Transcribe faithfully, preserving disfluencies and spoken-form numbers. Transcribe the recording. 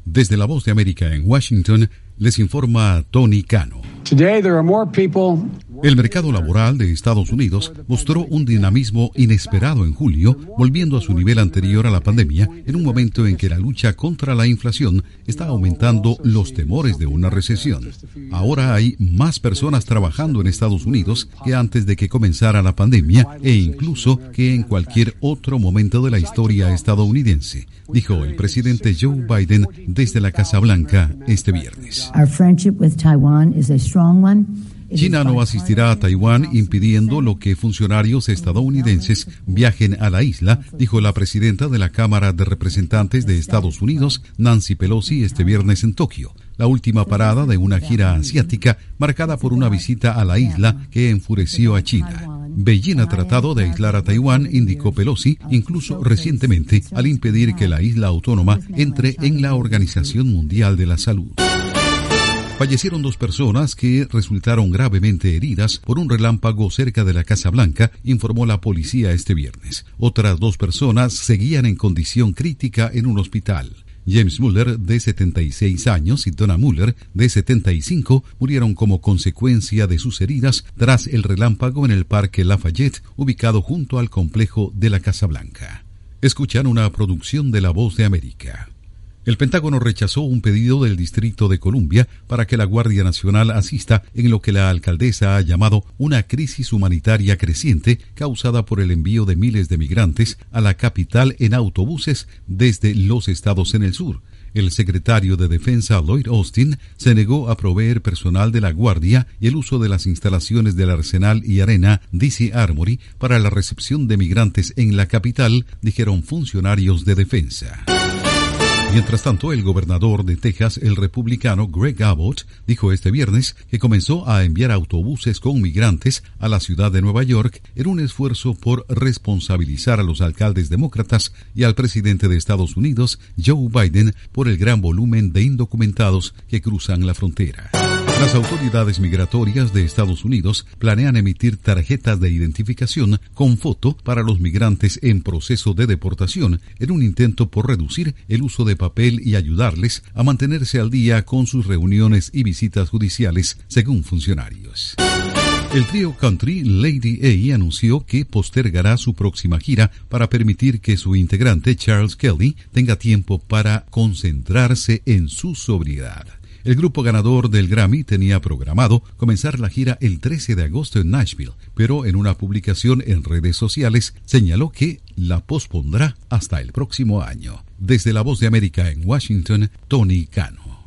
Desde la Voz de América en Washington, les informa Tony Cano. El mercado laboral de Estados Unidos mostró un dinamismo inesperado en julio, volviendo a su nivel anterior a la pandemia, en un momento en que la lucha contra la inflación está aumentando los temores de una recesión. Ahora hay más personas trabajando en Estados Unidos que antes de que comenzara la pandemia e incluso que en cualquier otro momento de la historia estadounidense, dijo el presidente Joe Biden desde la Casa Blanca este viernes. China no asistirá a Taiwán, impidiendo lo que funcionarios estadounidenses viajen a la isla, dijo la presidenta de la Cámara de Representantes de Estados Unidos, Nancy Pelosi, este viernes en Tokio, la última parada de una gira asiática marcada por una visita a la isla que enfureció a China. Beijing ha tratado de aislar a Taiwán, indicó Pelosi, incluso recientemente, al impedir que la isla autónoma entre en la Organización Mundial de la Salud. Fallecieron dos personas que resultaron gravemente heridas por un relámpago cerca de la Casa Blanca, informó la policía este viernes. Otras dos personas seguían en condición crítica en un hospital. James Muller, de setenta y seis años, y Donna Muller, de setenta y cinco, murieron como consecuencia de sus heridas tras el relámpago en el Parque Lafayette, ubicado junto al complejo de la Casa Blanca. Escuchan una producción de La Voz de América. El Pentágono rechazó un pedido del Distrito de Columbia para que la Guardia Nacional asista en lo que la alcaldesa ha llamado una crisis humanitaria creciente causada por el envío de miles de migrantes a la capital en autobuses desde los estados en el sur. El secretario de Defensa Lloyd Austin se negó a proveer personal de la Guardia y el uso de las instalaciones del Arsenal y Arena D C Armory para la recepción de migrantes en la capital, dijeron funcionarios de defensa. Mientras tanto, el gobernador de Texas, el republicano Greg Abbott, dijo este viernes que comenzó a enviar autobuses con migrantes a la ciudad de Nueva York en un esfuerzo por responsabilizar a los alcaldes demócratas y al presidente de Estados Unidos, Joe Biden, por el gran volumen de indocumentados que cruzan la frontera. Las autoridades migratorias de Estados Unidos planean emitir tarjetas de identificación con foto para los migrantes en proceso de deportación en un intento por reducir el uso de papel y ayudarles a mantenerse al día con sus reuniones y visitas judiciales, según funcionarios. El trío country Lady A anunció que postergará su próxima gira para permitir que su integrante Charles Kelly tenga tiempo para concentrarse en su sobriedad. El grupo ganador del Grammy tenía programado comenzar la gira el trece de agosto en Nashville, pero en una publicación en redes sociales señaló que la pospondrá hasta el próximo año. Desde La Voz de América en Washington, Tony Cano.